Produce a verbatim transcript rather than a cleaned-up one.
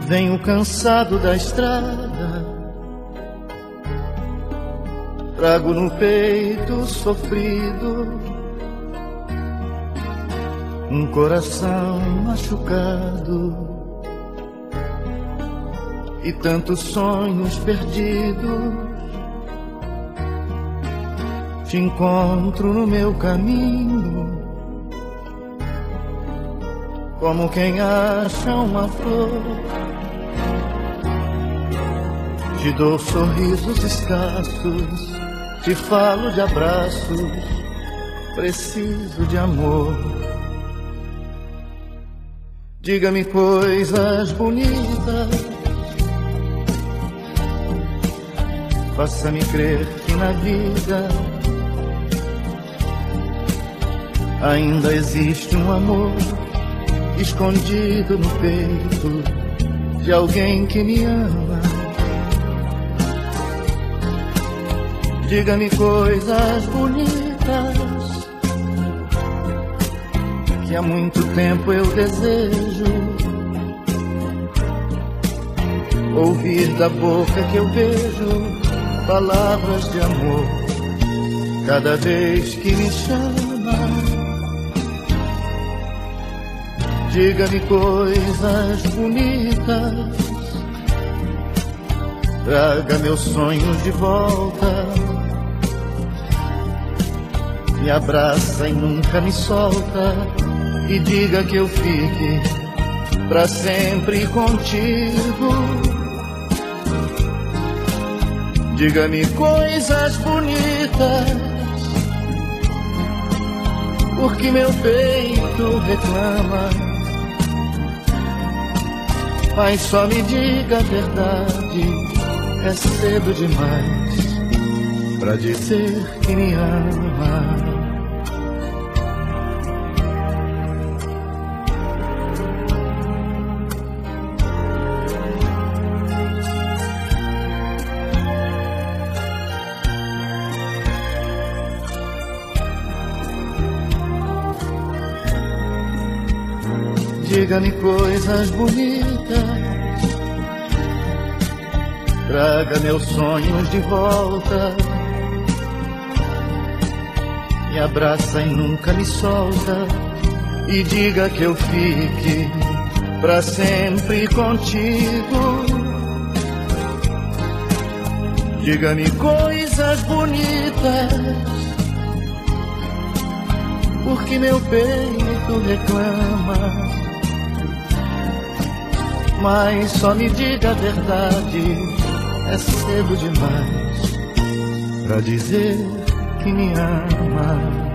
Venho cansado da estrada, trago no peito sofrido um coração machucado e tantos sonhos perdidos. Te encontro no meu caminho, como quem acha uma flor. Te dou sorrisos escassos, te falo de abraços, preciso de amor. Diga-me coisas bonitas, faça-me crer que na vida ainda existe um amor escondido no peito de alguém que me ama. Diga-me coisas bonitas que há muito tempo eu desejo ouvir da boca que eu vejo palavras de amor cada vez que me chama. Diga-me coisas bonitas, traga meus sonhos de volta, me abraça e nunca me solta, e diga que eu fique pra sempre contigo. Diga-me coisas bonitas, porque meu peito reclama, mas só me diga a verdade, é cedo demais pra dizer que me ama. Diga-me coisas bonitas, traga meus sonhos de volta, me abraça e nunca me solta, e diga que eu fique pra sempre contigo. Diga-me coisas bonitas, porque meu peito reclama, mas só me diga a verdade, é cedo demais pra dizer que me ama.